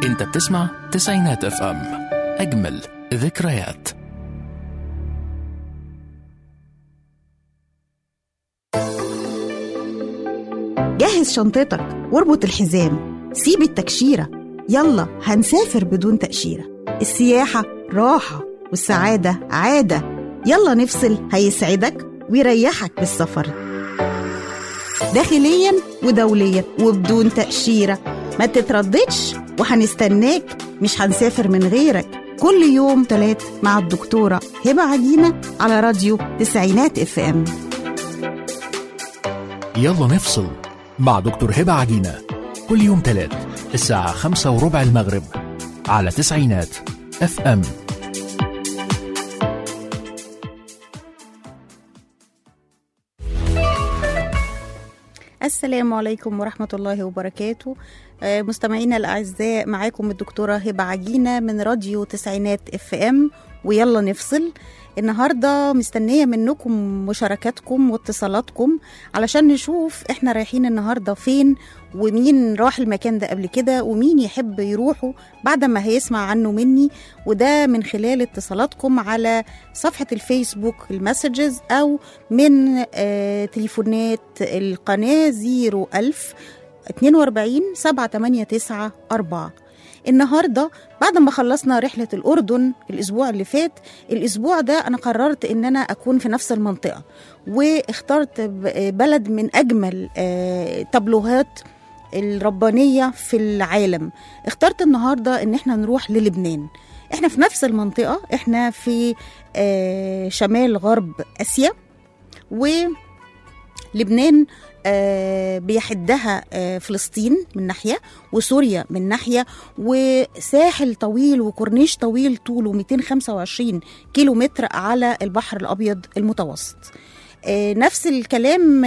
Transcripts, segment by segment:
انت بتسمع تسعينات اف ام، اجمل ذكريات. جهز شنطتك واربط الحزام، سيب التكشيرة، يلا هنسافر بدون تأشيرة. السياحة راحة والسعادة عادة، يلا نفصل هيسعدك ويريحك بالسفر، داخليا ودوليا وبدون تأشيرة. ما تترددش وهنستناك، مش هنسافر من غيرك. كل يوم 3 مع الدكتورة هبة عجينة على راديو تسعينات اف ام. يلا نفصل مع دكتور هبة عجينة كل يوم 3 الساعة 5:15 المغرب على تسعينات اف ام. السلام عليكم ورحمة الله وبركاته. مستمعينا الأعزاء، معاكم الدكتورة هبة عجينة من راديو تسعينات اف ام، ويلا نفصل. النهاردة مستنية منكم مشاركاتكم واتصالاتكم علشان نشوف احنا رايحين النهاردة فين، ومين راح المكان ده قبل كده، ومين يحب يروحوا بعد ما هيسمع عنه مني. وده من خلال اتصالاتكم على صفحة الفيسبوك المسجز، أو من تليفونات القناة 01000 42 789 4. النهاردة بعد ما خلصنا رحلة الأردن الأسبوع اللي فات، الأسبوع ده أنا قررت إن أنا أكون في نفس المنطقة، واخترت بلد من أجمل تابلوهات الربانية في العالم. اخترت النهاردة إن احنا نروح للبنان. احنا في نفس المنطقة، احنا في شمال غرب آسيا، ولبنان بيحدها فلسطين من ناحية، وسوريا من ناحية، وساحل طويل وكورنيش طويل طوله 225 كيلومتر على البحر الأبيض المتوسط. نفس الكلام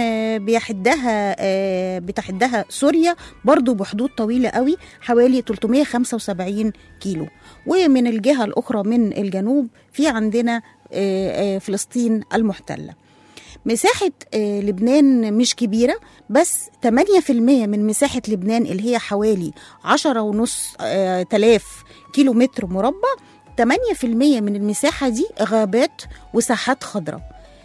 بتحدها سوريا برضو بحدود طويلة قوي، حوالي 375 كيلو. ومن الجهة الأخرى من الجنوب في عندنا فلسطين المحتلة. مساحة لبنان مش كبيرة، بس 8% من مساحة لبنان اللي هي حوالي 10,500 كيلو متر مربع، 8% من المساحة دي غابات وساحات خضراء.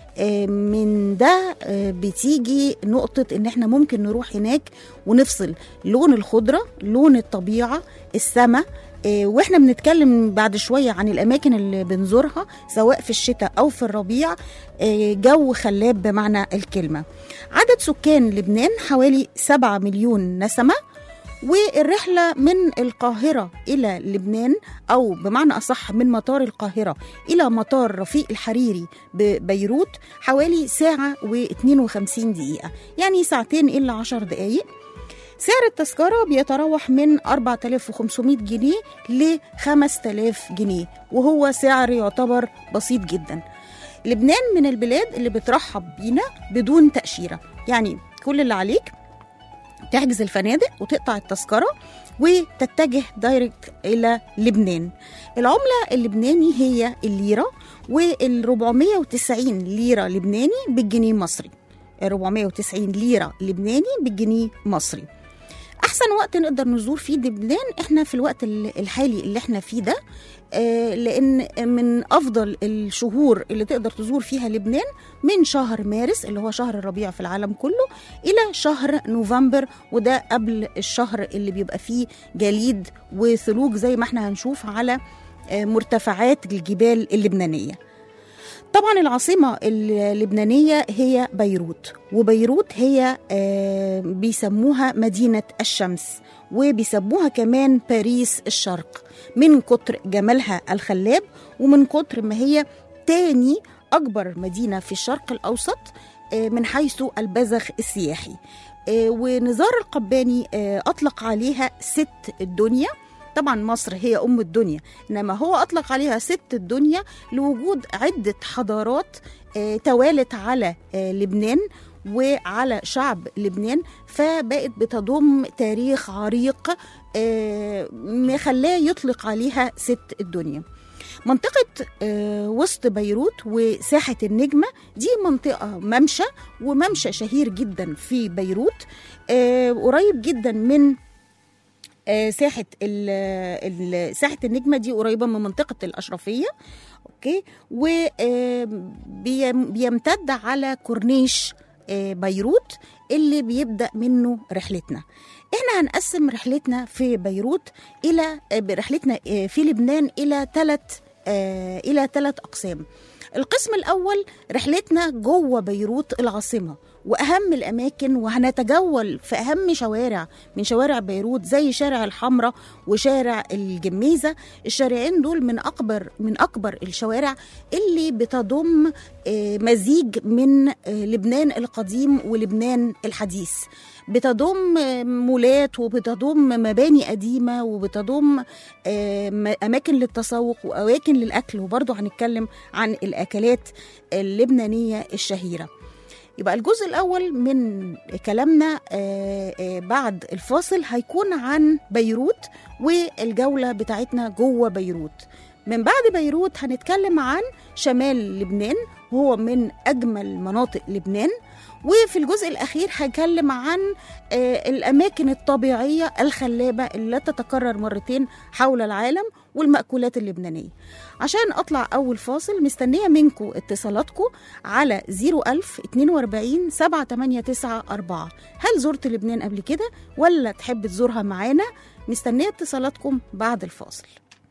من ده بتيجي نقطة إن احنا ممكن نروح هناك ونفصل. لون الخضرة، لون الطبيعة، السماء. واحنا بنتكلم بعد شوية عن الأماكن اللي بنزورها سواء في الشتاء أو في الربيع، جو خلاب بمعنى الكلمة. عدد سكان لبنان حوالي 7 مليون نسمة. والرحلة من القاهرة إلى لبنان، أو بمعنى أصح من مطار القاهرة إلى مطار رفيق الحريري ببيروت، حوالي 1:52 دقيقة، يعني 2 إلا 10 دقايق. سعر التذكرة بيتراوح من 4,500 جنيه ل 5,000 جنيه، وهو سعر يعتبر بسيط جدا. لبنان من البلاد اللي بترحب بينا بدون تأشيرة، يعني كل اللي عليك تحجز الفنادق وتقطع التذكرة وتتجه دايركت إلى لبنان. العملة اللبناني هي الليرة، وال490 ليرة لبناني بالجنيه مصري. 490 ليرة لبناني بالجنيه مصري. أحسن وقت نقدر نزور فيه لبنان إحنا في الوقت الحالي اللي إحنا فيه ده، لأن من أفضل الشهور اللي تقدر تزور فيها لبنان من شهر مارس اللي هو شهر الربيع في العالم كله، إلى شهر نوفمبر، وده قبل الشهر اللي بيبقى فيه جليد وثلوج زي ما احنا هنشوف على مرتفعات الجبال اللبنانية. طبعا العاصمة اللبنانية هي بيروت، وبيروت هي بيسموها مدينة الشمس، وبيسموها كمان باريس الشرق، من كتر جمالها الخلاب، ومن كتر ما هي تاني أكبر مدينة في الشرق الأوسط من حيث البذخ السياحي. ونزار القباني أطلق عليها ست الدنيا. طبعا مصر هي أم الدنيا، إنما هو أطلق عليها ست الدنيا لوجود عدة حضارات توالت على لبنان وعلى شعب لبنان، فبقت بتضم تاريخ عريق مخلاه يطلق عليها ست الدنيا. منطقة وسط بيروت وساحة النجمة دي منطقة ممشى، وممشى شهير جدا في بيروت، قريب جدا من ساحة النجمة دي قريبة من منطقة الأشرفية، أوكي، وبيمتد على كورنيش بيروت اللي بيبدأ منه رحلتنا. احنا هنقسم رحلتنا في بيروت رحلتنا في لبنان إلى ثلاث أقسام. القسم الأول رحلتنا جوه بيروت العاصمة وأهم الأماكن، وهنتجول في أهم شوارع من شوارع بيروت زي شارع الحمراء وشارع الجميزة. الشارعين دول من أكبر الشوارع اللي بتضم مزيج من لبنان القديم ولبنان الحديث، بتضم مولات وبتضم مباني قديمة وبتضم أماكن للتسوق وأماكن للأكل، وبرضه هنتكلم عن الأكلات اللبنانية الشهيرة. يبقى الجزء الأول من كلامنا بعد الفاصل هيكون عن بيروت والجولة بتاعتنا جوه بيروت. من بعد بيروت هنتكلم عن شمال لبنان وهو من أجمل مناطق لبنان، وفي الجزء الأخير هنتكلم عن الأماكن الطبيعية الخلابة اللي لا تتكرر مرتين حول العالم والمأكولات اللبنانية. عشان أطلع أول فاصل مستنية منكم اتصالاتكم على 01042 7894. هل زرت لبنان قبل كده ولا تحب تزورها معانا؟ مستنية اتصالاتكم بعد الفاصل.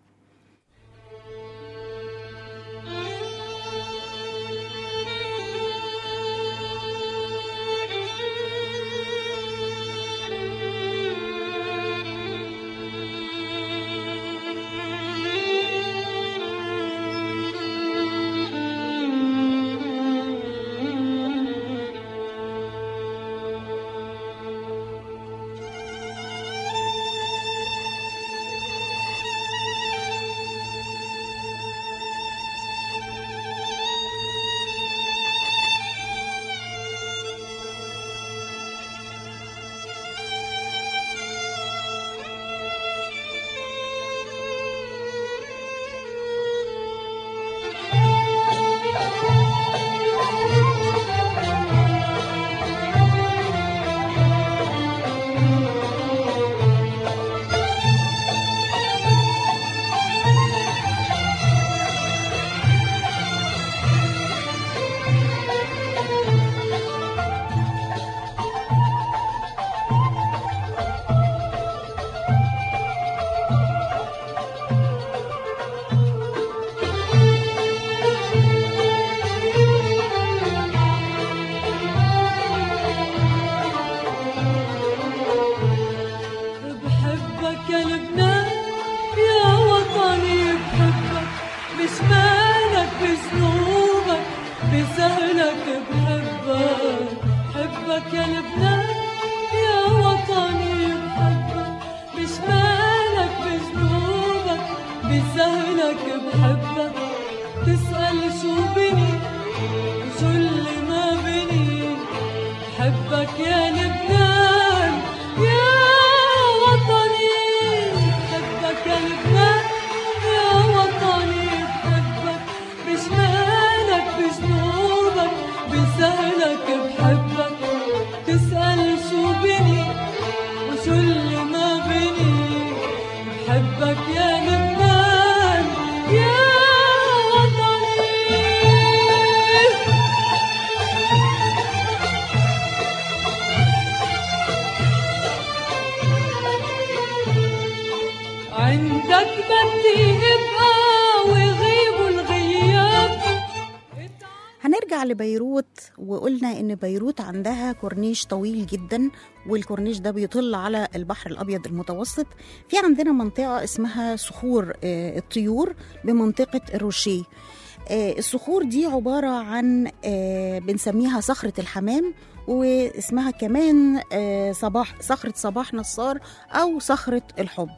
هنرجع لبيروت وقلنا إن بيروت عندها كورنيش طويل جدا، والكورنيش ده بيطل على البحر الأبيض المتوسط. في عندنا منطقة اسمها صخور الطيور بمنطقة الروشيه. الصخور دي عبارة عن بنسميها صخرة الحمام، واسمها كمان صخرة صباح نصار أو صخرة الحب.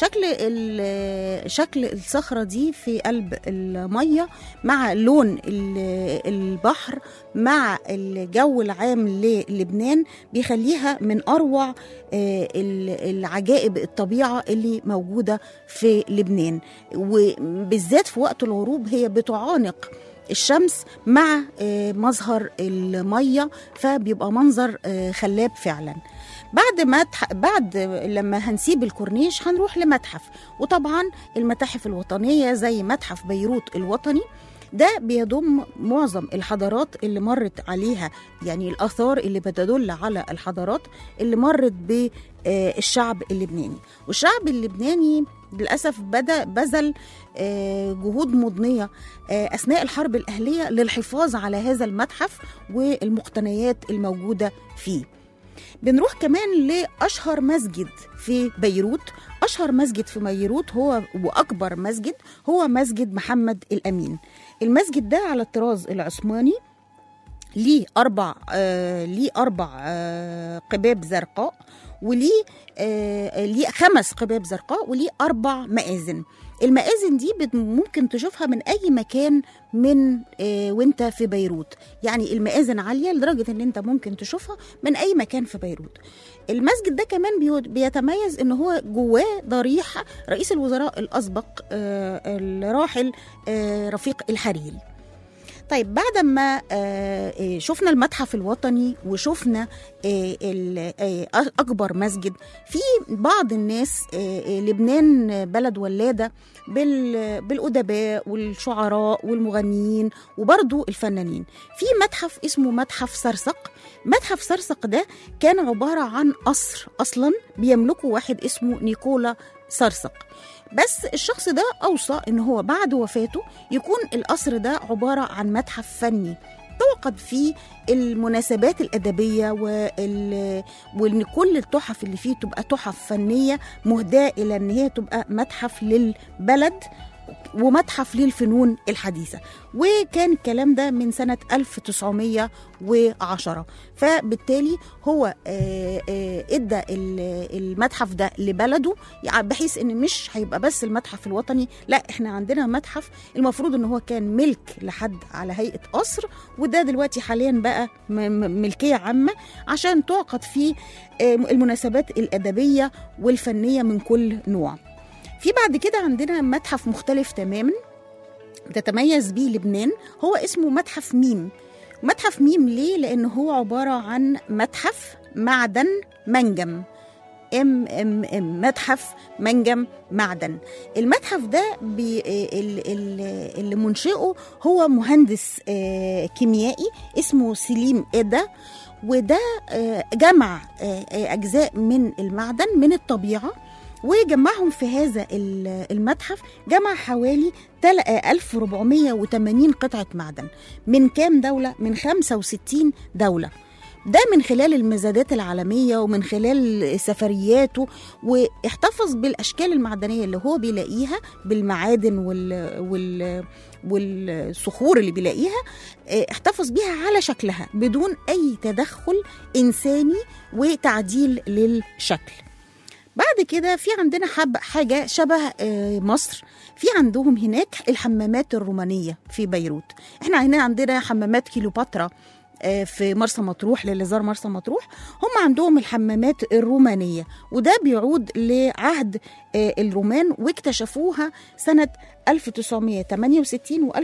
شكل الصخرة دي في قلب المية مع لون البحر مع الجو العام للبنان بيخليها من أروع العجائب الطبيعة اللي موجودة في لبنان، وبالذات في وقت الغروب هي بتعانق الشمس مع مظهر المية، فبيبقى منظر خلاب فعلا. بعد لما هنسيب الكورنيش هنروح لمتحف، وطبعا المتاحف الوطنية زي متحف بيروت الوطني ده بيضم معظم الحضارات اللي مرت عليها، يعني الآثار اللي بتدل على الحضارات اللي مرت بالشعب اللبناني. والشعب اللبناني للأسف بذل جهود مضنية أثناء الحرب الأهلية للحفاظ على هذا المتحف والمقتنيات الموجودة فيه. بنروح كمان لأشهر مسجد في بيروت. أشهر مسجد في بيروت هو وأكبر مسجد هو مسجد محمد الأمين. المسجد ده على الطراز العثماني، ليه أربع قباب زرقاء، وليه ليه 5 قباب زرقاء، وليه 4 مآذن. المآذن دي ممكن تشوفها من أي مكان من وانت في بيروت، يعني المآذن عالية لدرجة ان انت ممكن تشوفها من أي مكان في بيروت. المسجد ده كمان بيتميز ان هو جواه ضريح رئيس الوزراء الأسبق الراحل رفيق الحريري. طيب بعد ما شفنا المتحف الوطني وشفنا أكبر مسجد، في بعض الناس لبنان بلد ولادة بالأدباء والشعراء والمغنيين وبرضو الفنانين. في متحف اسمه متحف سرسق. متحف سرسق ده كان عبارة عن قصر أصلا بيملكه واحد اسمه نيكولا سرسق، بس الشخص ده أوصى إن هو بعد وفاته يكون القصر ده عبارة عن متحف فني توقد فيه المناسبات الأدبية وإن كل التحف اللي فيه تبقى تحف فنية مهداة إلى إن هي تبقى متحف للبلد ومتحف للفنون الحديثة. وكان الكلام ده من سنة 1910، فبالتالي هو ادى المتحف ده لبلده، يعني بحيث ان مش هيبقى بس المتحف الوطني، لا احنا عندنا متحف المفروض ان هو كان ملك لحد على هيئة قصر، وده دلوقتي حاليا بقى ملكية عامة عشان تعقد فيه المناسبات الأدبية والفنية من كل نوع. في بعد كده عندنا متحف مختلف تماما تتميز به لبنان، هو اسمه متحف ميم. متحف ميم ليه؟ لأنه هو عبارة عن متحف معدن منجم، متحف منجم معدن. المتحف ده اللي منشئه هو مهندس كيميائي اسمه سليم إيدا، وده جمع أجزاء من المعدن من الطبيعة وجمعهم في هذا المتحف. جمع حوالي 1480 قطعة معدن من كام دولة؟ من 65 دولة. ده من خلال المزادات العالمية ومن خلال سفرياته، واحتفظ بالأشكال المعدنية اللي هو بيلاقيها بالمعادن والصخور اللي بيلاقيها، احتفظ بيها على شكلها بدون أي تدخل إنساني وتعديل للشكل. بعد كده في عندنا حاجة شبه مصر، في عندهم هناك الحمامات الرومانية في بيروت. احنا هنا عندنا حمامات كيلوباترا في مرسى مطروح للي زار مرسى مطروح، هم عندهم الحمامات الرومانية، وده بيعود لعهد الرومان واكتشفوها سنة 1968 و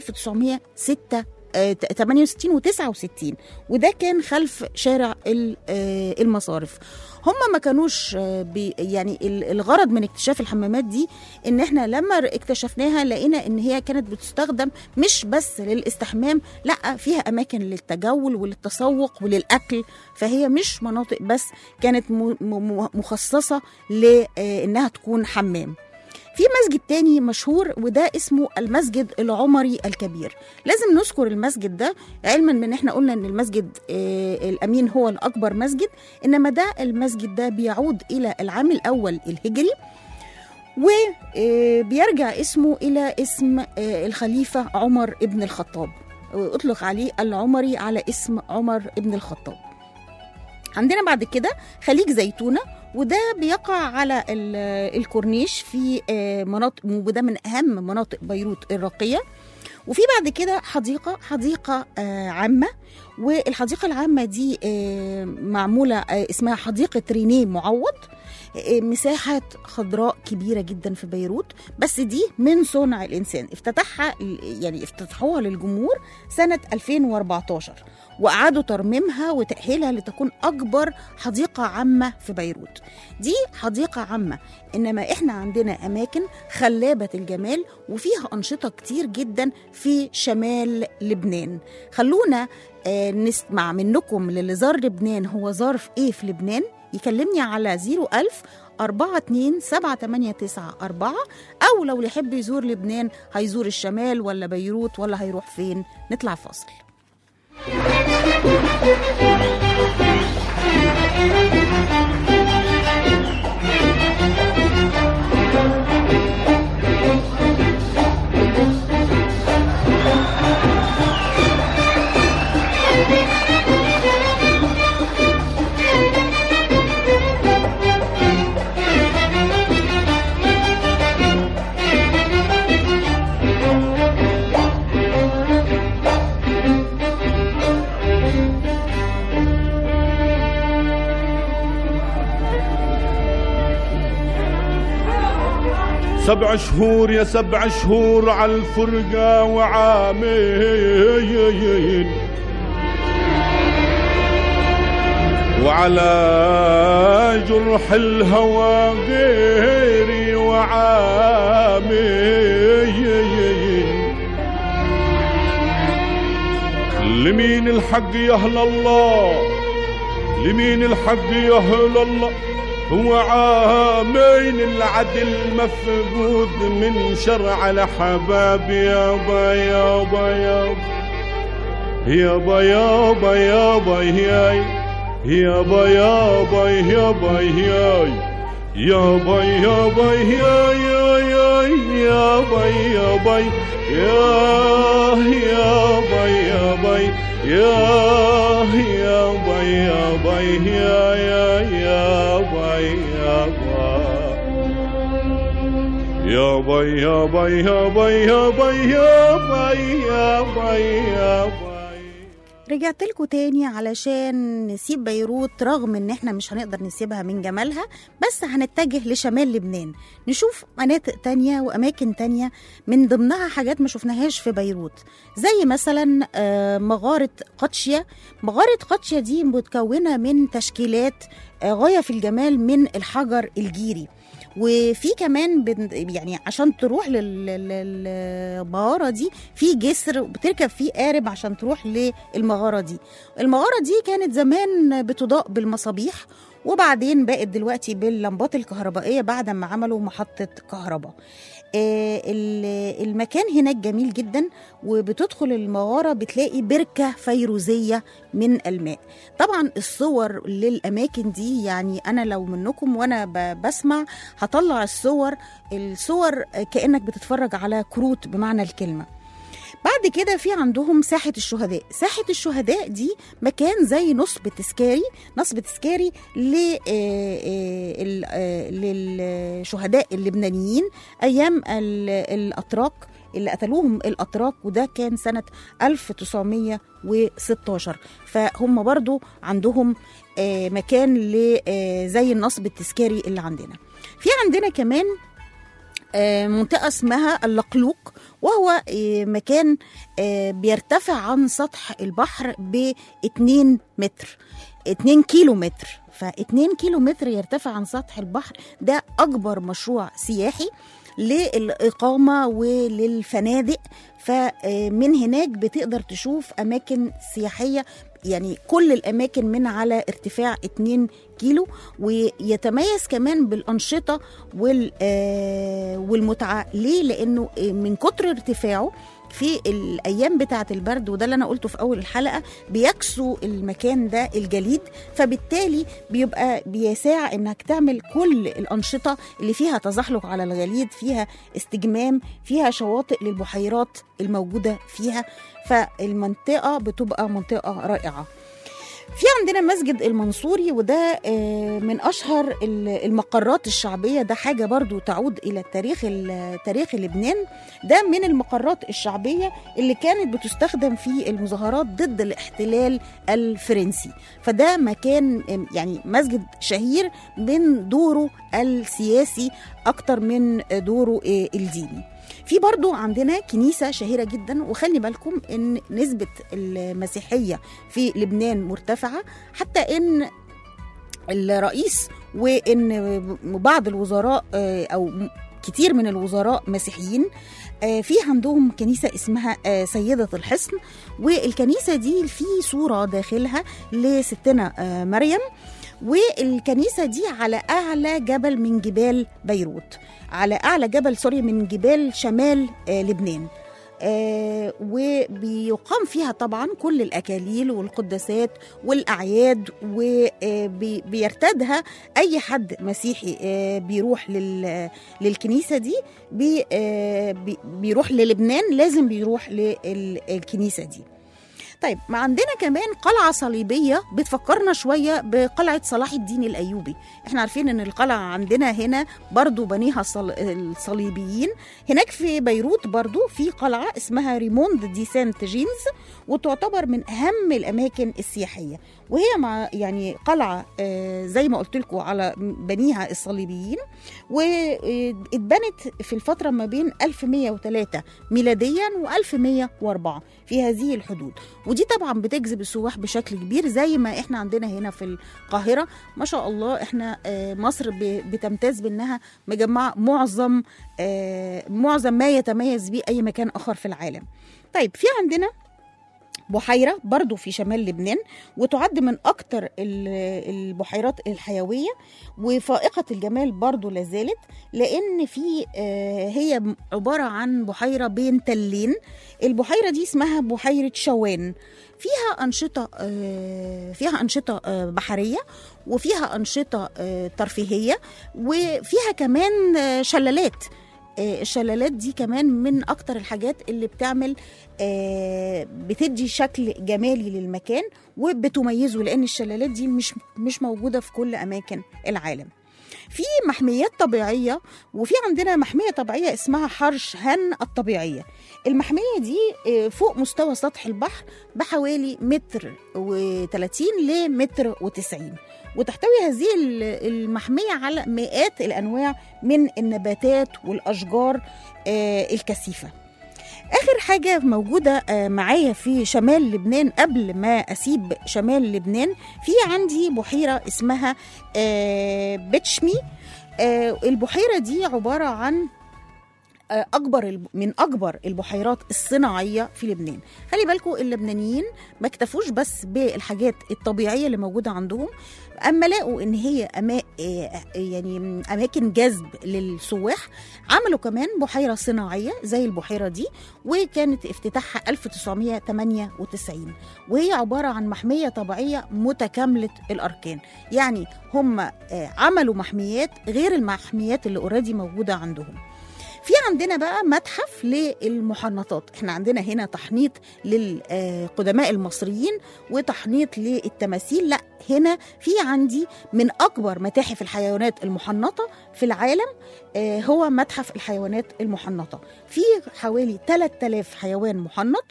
1968 و69، وده كان خلف شارع المصارف. هم ما كانوش يعني الغرض من اكتشاف الحمامات دي ان احنا لما اكتشفناها لقينا ان هي كانت بتستخدم مش بس للاستحمام، لا فيها اماكن للتجول وللتسوق وللاكل، فهي مش مناطق بس كانت مخصصة لانها تكون حمام. في مسجد تاني مشهور وده اسمه المسجد العمري الكبير. لازم نذكر المسجد ده علما من احنا قلنا ان المسجد الأمين هو الأكبر مسجد، إنما ده المسجد ده بيعود إلى العام الأول الهجري، وبيرجع اسمه إلى اسم الخليفة عمر ابن الخطاب، أطلق عليه العمري على اسم عمر ابن الخطاب. عندنا بعد كده خليج زيتونة، وده بيقع على الكورنيش في مناطق، وده من أهم مناطق بيروت الراقية. وفي بعد كده حديقة عامة، والحديقة العامة دي معمولة اسمها حديقة رينيه معوض. مساحة خضراء كبيرة جدا في بيروت، بس دي من صنع الإنسان. افتتحوها للجمهور سنة 2014 وأعادوا ترميمها وتأهيلها لتكون أكبر حديقة عامة في بيروت. دي حديقة عامة، إنما إحنا عندنا أماكن خلابة الجمال وفيها أنشطة كتير جدا في شمال لبنان. خلونا نسمع منكم للي زار لبنان هو زار في إيه في لبنان. يكلمني على 01000 4278994، أو لو يحب يزور لبنان هيزور الشمال ولا بيروت ولا هيروح فين. نطلع فاصل. سبع شهور يا 7 شهور عالفرقة وعامين، وعلى جرح الهوى غيري وعامين. لمين الحق يهل الله، لمين الحق يهل الله، هو عامين العدل مفقود من شرع الحباب. يابا يابا يابا يابا يابا يابا يابا يابا يابا يابا يابا يابا يابا يابا يابا يا يابا يابا يا يابا يابا يابا يابا يابا يابا يابا. رجعت لكم تاني علشان نسيب بيروت، رغم ان احنا مش هنقدر نسيبها من جمالها، بس هنتجه لشمال لبنان نشوف مناطق تانية واماكن تانية من ضمنها حاجات ما شفناهاش في بيروت، زي مثلا مغارة قدشية. مغارة قدشية دي متكونة من تشكيلات غاية في الجمال من الحجر الجيري، وفي كمان يعني عشان تروح للمغارة دي في جسر بتركب فيه قارب عشان تروح للمغارة دي. المغارة دي كانت زمان بتضاء بالمصابيح، وبعدين بقت دلوقتي باللمبات الكهربائية بعد ما عملوا محطة كهرباء. المكان هناك جميل جدا، وبتدخل المغارة بتلاقي بركة فيروزية من الماء. طبعا الصور للأماكن دي، يعني أنا لو منكم وأنا بسمع هطلع الصور كأنك بتتفرج على كروت بمعنى الكلمة. بعد كده في عندهم ساحة الشهداء. ساحة الشهداء دي مكان زي نصب تذكاري للشهداء اللبنانيين أيام الأتراك اللي قتلوهم الأتراك، وده كان سنة 1916. فهم برضو عندهم مكان زي النصب التذكاري اللي عندنا. في عندنا كمان منطقة اسمها اللقلوق، وهو مكان بيرتفع عن سطح البحر ب2 متر، 2 كيلو متر. ف2 كيلو متر يرتفع عن سطح البحر، ده أكبر مشروع سياحي للإقامة وللفنادق. فمن هناك بتقدر تشوف أماكن سياحية، يعني كل الأماكن من على ارتفاع 2 كيلو، ويتميز كمان بالأنشطة والمتعة. ليه؟ لأنه من كتر ارتفاعه في الأيام بتاعة البرد، وده اللي أنا قلته في أول الحلقة، بيكسو المكان ده الجليد، فبالتالي بيبقى بيساع إنك تعمل كل الأنشطة اللي فيها تزحلق على الجليد، فيها استجمام، فيها شواطئ للبحيرات الموجودة فيها. فالمنطقة بتبقى منطقة رائعة. في عندنا مسجد المنصوري، وده من أشهر المقرات الشعبية. ده حاجة برضو تعود إلى تاريخ لبنان. ده من المقرات الشعبية اللي كانت بتستخدم في المظاهرات ضد الاحتلال الفرنسي. فده مكان يعني مسجد شهير من دوره السياسي أكتر من دوره الديني. في برضو عندنا كنيسة شهيرة جدا، وخلي بالكم ان نسبة المسيحية في لبنان مرتفعة، حتى ان الرئيس وان بعض الوزراء او كتير من الوزراء مسيحيين. في عندهم كنيسة اسمها سيدة الحصن، والكنيسة دي في صورة داخلها لستنا مريم، والكنيسة دي على أعلى جبل من جبال بيروت، على أعلى جبل من جبال شمال لبنان. وبيقام فيها طبعا كل الأكاليل والقداسات والأعياد، وبيرتادها أي حد مسيحي بيروح للكنيسة دي، بيروح للبنان لازم بيروح للكنيسة دي. طيب، ما عندنا كمان قلعة صليبية بتفكرنا شوية بقلعة صلاح الدين الأيوبي. احنا عارفين ان القلعة عندنا هنا برضو بنيها الصليبيين. هناك في بيروت برضو في قلعة اسمها ريموند دي سانت جيمس، وتعتبر من أهم الأماكن السياحية، وهي يعني قلعة زي ما قلت لكم على بنيها الصليبيين، واتبنت في الفترة ما بين 1103 ميلاديا و1104 في هذه الحدود. ودي طبعا بتجذب السواح بشكل كبير، زي ما احنا عندنا هنا في القاهرة ما شاء الله. احنا مصر بتمتاز بانها مجمعة معظم ما يتميز به اي مكان اخر في العالم. طيب، في عندنا بحيرة برضو في شمال لبنان، وتعد من أكتر البحيرات الحيوية وفائقة الجمال برضو لازالت، لأن هي عبارة عن بحيرة بين تلين. البحيرة دي اسمها بحيرة شوان. فيها أنشطة بحرية، وفيها أنشطة ترفيهية، وفيها كمان شلالات. الشلالات دي كمان من أكتر الحاجات اللي بتدي شكل جمالي للمكان وبتميزه، لأن الشلالات دي مش موجودة في كل أماكن العالم. في محميات طبيعية، وفي عندنا محمية طبيعية اسمها حرش هن الطبيعية. المحمية دي فوق مستوى سطح البحر بحوالي 1.30 ل1.90 متر، وتحتوي هذه المحمية على مئات الأنواع من النباتات والأشجار الكثيفة. آخر حاجة موجودة معايا في شمال لبنان قبل ما أسيب شمال لبنان، في عندي بحيرة اسمها بتشمي. البحيرة دي عبارة عن من أكبر البحيرات الصناعية في لبنان. خلي بالكم اللبنانيين ما اكتفوش بس بالحاجات الطبيعية اللي موجودة عندهم، أما لقوا إن هي يعني أماكن جذب للسواح، عملوا كمان بحيرة صناعية زي البحيرة دي، وكانت افتتاحها 1998، وهي عبارة عن محمية طبيعية متكاملة الأركان. يعني هم عملوا محميات غير المحميات اللي اوريدي موجودة عندهم. في عندنا بقى متحف للمحنطات. احنا عندنا هنا تحنيط للقدماء المصريين وتحنيط للتماثيل. لا، هنا في عندي من أكبر متاحف الحيوانات المحنطة في العالم، هو متحف الحيوانات المحنطة. فيه حوالي 3000 حيوان محنط،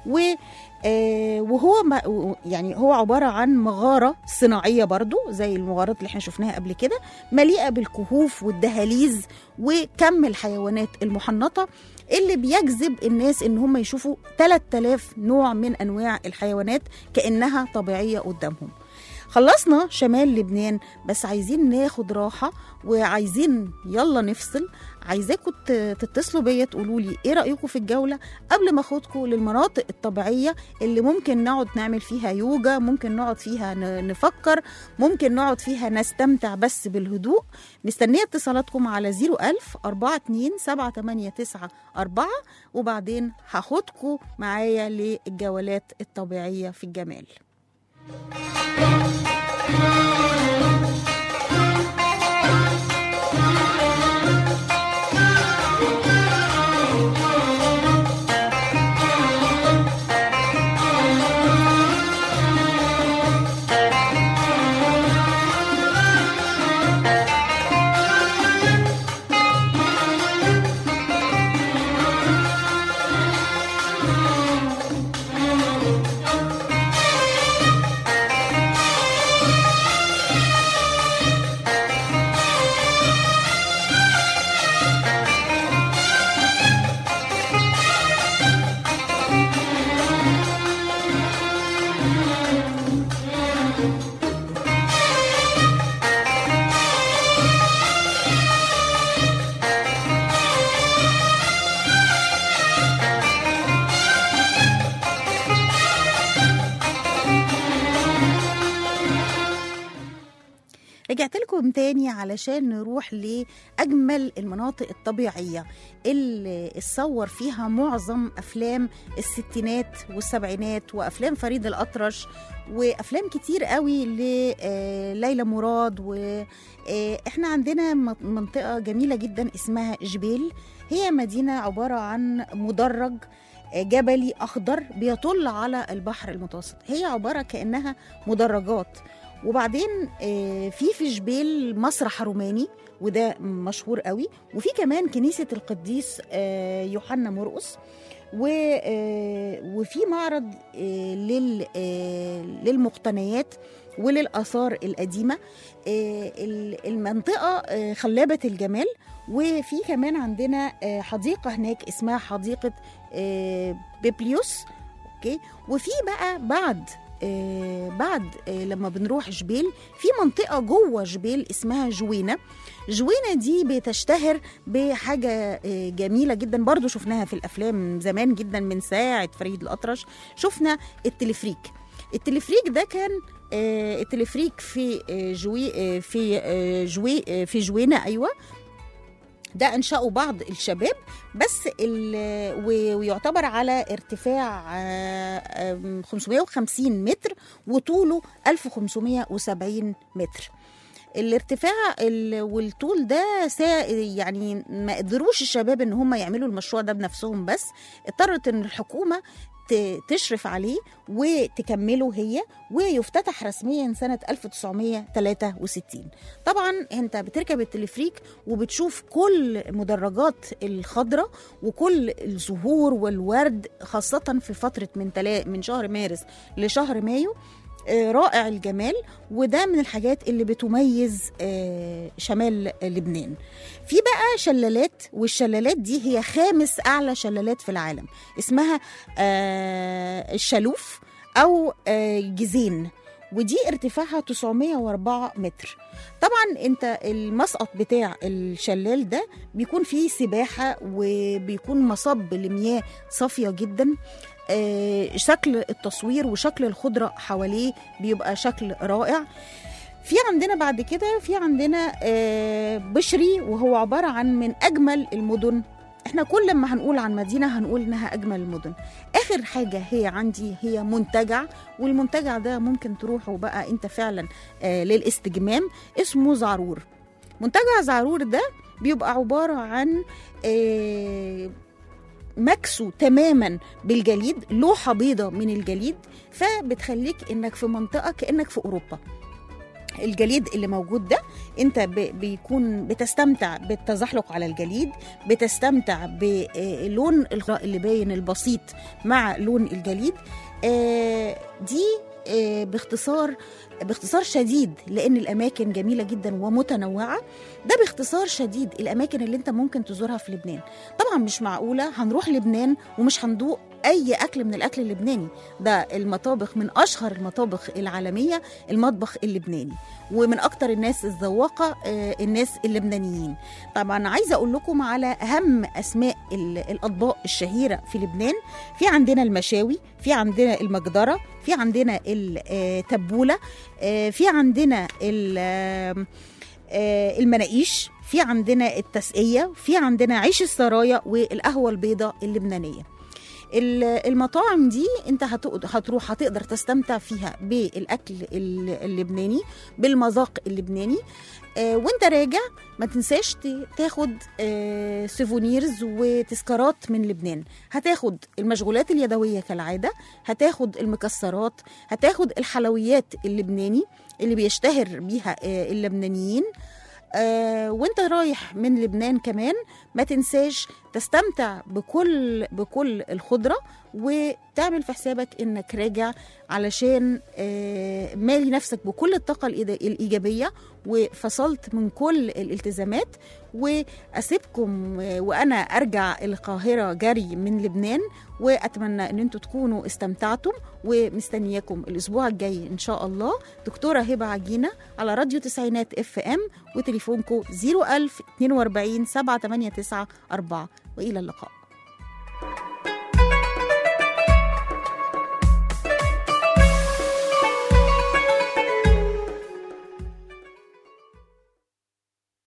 وهو يعني هو عبارة عن مغارة صناعية برضو زي المغارات اللي احنا شفناها قبل كده، مليئة بالكهوف والدهاليز وكم الحيوانات المحنطة اللي بيجذب الناس ان هم يشوفوا 3000 نوع من انواع الحيوانات كأنها طبيعية قدامهم. خلصنا شمال لبنان، بس عايزين ناخد راحة وعايزين يلا نفصل. عايزاكم تتصلوا بيا تقولوا لي ايه رأيكم في الجولة قبل ما اخدكم للمناطق الطبيعية اللي ممكن نقعد نعمل فيها يوجا، ممكن نقعد فيها نفكر، ممكن نقعد فيها نستمتع بس بالهدوء. مستنية اتصالاتكم على 010427894، وبعدين هاخدكم معايا للجولات الطبيعية في الجمال. رجعت لكم تاني علشان نروح لأجمل المناطق الطبيعية اللي اتصور فيها معظم أفلام الستينات والسبعينات وأفلام فريد الأطرش وأفلام كتير قوي لليلى مراد. وإحنا عندنا منطقة جميلة جدا اسمها جبيل. هي مدينة عبارة عن مدرج جبلي أخضر بيطل على البحر المتوسط. هي عبارة كأنها مدرجات. وبعدين في جبيل مسرح روماني وده مشهور قوي، وفي كمان كنيسة القديس يوحنا مرقس، وفي معرض للمقتنيات وللآثار القديمة. المنطقة خلابة الجمال. وفي كمان عندنا حديقة هناك اسمها حديقة بيبليوس. اوكي. وفي بقى بعد لما بنروح جبيل في منطقة جوه جبيل اسمها جوينة. جوينة دي بتشتهر بحاجة جميلة جدا برضو شفناها في الأفلام زمان جدا من ساعة فريد الأطرش. شفنا التلفريك ده كان التلفريك في جوينة. أيوة، ده أنشأوا بعض الشباب بس ويعتبر على ارتفاع 550 متر وطوله 1570 متر. الارتفاع والطول ده يعني ما قدروش الشباب ان هم يعملوا المشروع ده بنفسهم، بس اضطرت ان الحكومة تشرف عليه وتكمله هي، ويفتتح رسميا سنة 1963. طبعا انت بتركب التلفريك وبتشوف كل مدرجات الخضرة وكل الزهور والورد، خاصة في فترة من شهر مارس لشهر مايو. رائع الجمال، وده من الحاجات اللي بتميز شمال لبنان. في بقى شلالات، والشلالات دي هي 5 أعلى شلالات في العالم، اسمها الشالوف أو جزين، ودي ارتفاعها 904 متر. طبعا انت المسقط بتاع الشلال ده بيكون فيه سباحة وبيكون مصب لمياه صافية جدا. شكل التصوير وشكل الخضرة حواليه بيبقى شكل رائع. في عندنا بعد كده في عندنا بشري، وهو عبارة عن من أجمل المدن. احنا كل ما هنقول عن مدينة هنقول انها أجمل المدن. آخر حاجة هي عندي هي منتجع، والمنتجع ده ممكن تروحوا بقى انت فعلا للاستجمام، اسمه زعرور. منتجع زعرور ده بيبقى عبارة عن مكسو تماما بالجليد، لوحة بيضة من الجليد، فبتخليك انك في منطقة كأنك في أوروبا. الجليد اللي موجود ده انت بيكون بتستمتع بالتزحلق على الجليد، بتستمتع بلون الغراء اللي باين البسيط مع لون الجليد. دي باختصار شديد، لأن الأماكن جميلة جدا ومتنوعة. ده باختصار شديد الأماكن اللي انت ممكن تزورها في لبنان. طبعا مش معقولة هنروح لبنان ومش هندوق أي أكل من الأكل اللبناني. ده المطابخ من أشهر المطابخ العالمية، المطبخ اللبناني، ومن أكتر الناس الذواقة الناس اللبنانيين. طبعا عايزة أقول لكم على أهم أسماء الأطباق الشهيرة في لبنان. في عندنا المشاوي، في عندنا المجدرة، في عندنا التبولة، في عندنا المناقيش، في عندنا التسقية، في عندنا عيش السرايا والقهوة البيضاء اللبنانية. المطاعم دي انت هتروح هتقدر تستمتع فيها بالاكل اللبناني، بالمذاق اللبناني. وانت راجع ما تنساش تاخد سيفونيرز وتذكارات من لبنان. هتاخد المشغولات اليدوية كالعادة، هتاخد المكسرات، هتاخد الحلويات اللبناني اللي بيشتهر بيها اللبنانيين. وانت رايح من لبنان كمان ما تنساش تستمتع بكل الخضرة، وتعمل في حسابك انك راجع علشان مالي نفسك بكل الطاقة الإيجابية وفصلت من كل الالتزامات. وأسيبكم وأنا أرجع القاهرة جري من لبنان، وأتمنى أن انتوا تكونوا استمتعتم، ومستنياكم الأسبوع الجاي إن شاء الله. دكتورة هبة عجينة على راديو تسعينات FM، وتليفونكم 01042 789 4. وإلى اللقاء.